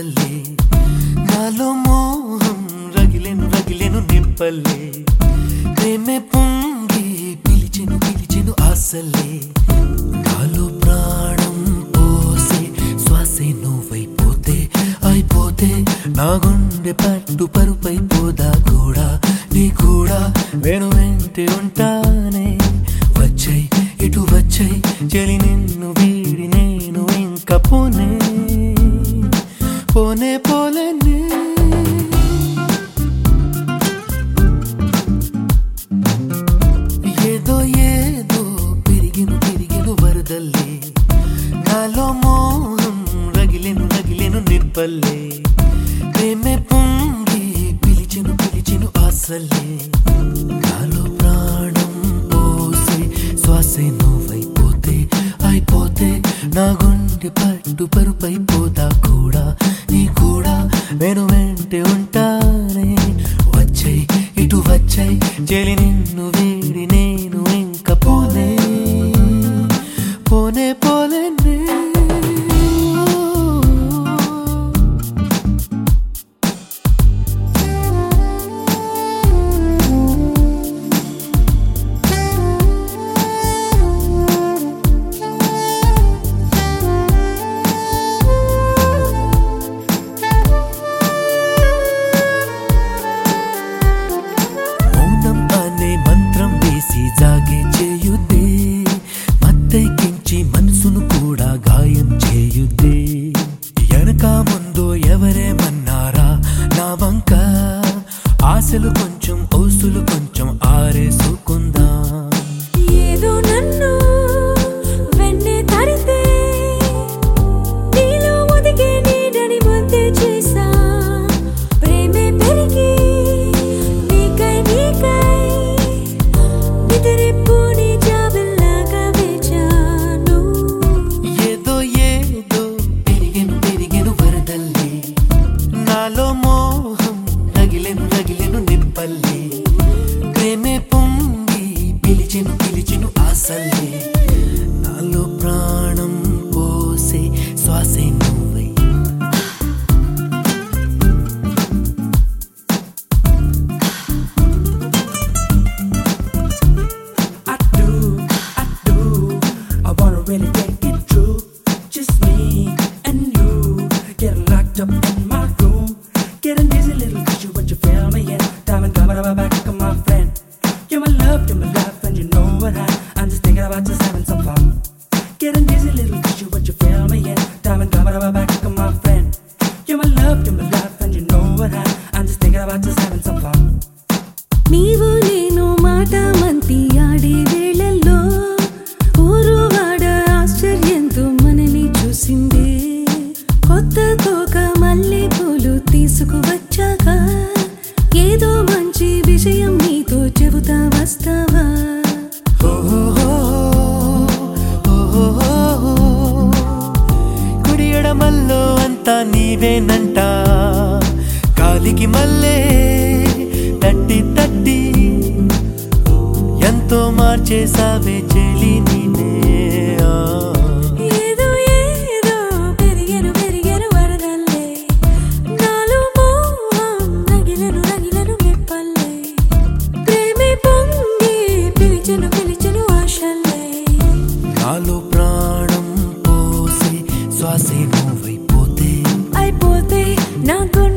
వరదల్లే నాలో మోహం రగిలెను రగిలెను నింపల్లే ప్రేమే పొంగి పిలిచెను పిలిచెను ఆశల్లే నాలో ప్రాణం పోసే శ్వాసే నువ్వైపోతే అయిపోతే నా గుండె పట్టు పరుపైపోదా కూడా నీ కూడా నేను వెంటే ఉంటానే వచ్చై ఇటు వచ్చై చెలి నిన్ను వీడి నేను ఇంకా పోనే పోనే పోలేనే ఏదో ఏదో పెరిగిను పెరిగిను వరదల్లే నాలో మోహం రగిలెను రగిలెను నింపల్లే ప్రేమే పొంగి పిలిచెను పిలిచెను ఆశల్లే నాలో ప్రాణం పోసే శ్వాసే నువ్వైపోతే అయిపోతే నా గుండె పట్టు పరుపైపోతా కూడా నీ కూడా నేను వెంటే ఉంటానే వచ్చై ఇటు వచ్చై చెలి నిన్ను వీడి నేను ఇంకా పోనే పోనే పోలేనే జాగే చేయుద్దే మత్తెక్కించి మనసును కూడా గాయం చేయుద్దే వెనక ముందు ఎవరేమన్నారా నా వంక ఆశలు కొంచెం ఔసులు కొంచెం ఆరేసుకుందా ఏదో నన్ను వెన్నే తడితే నీలో ఒదిగే నీడని ముద్దే చేసా ప్రేమే పెరిగి నీకై నిద్రెప్పుని జాబిల్లాగా వేచాను ఏదో ఏదో పెరిగెను పెరిగెను వరదల్లే నాలో మోహం రగిలెను రగిలెను నింపల్లే ప్రేమే పొంగి పిలిచెను పిలిచెను ఆశల్లే నాలో ప్రాణం పోసే శ్వాసే నువ్వై Really take it true, just me and you. Getting locked up in my room, getting dizzy, little cause you what you feel me in. Diamond coming up my back, come my friend. You're my love, and you know what I'm just thinking about just having some fun. Getting dizzy, little cause you what you feel me in. Diamond coming up my back, come my friend. You're my love, and you know what I'm just thinking about just having some fun. నీవు నేను మాట మంతి ఆడే వేళల్లో ఊరువాడ ఆశ్చర్యంతో మనని చూసిందే కొత్త తోక మల్లె పూలు తీసుకువచ్చాక ఏదో మంచి విషయం నీతో చెబుతా వస్తావా కుడి ఎడమల్లో అంతా నీవేనంట కాలికి మల్లే తట్టి తట్టి ఎంతో మార్చేసావే చెలి నీనే ఏదో ఏదో పెరిగెను పెరిగెను వరదల్లే నాలో మోహం రగిలెను రగిలెను నింపల్లే ప్రేమే పొంగి పిలిచెను పిలిచెను ఆశల్లే నాలో ప్రాణం పోసే శ్వాసే నువ్వైపోతే అయిపోతే నా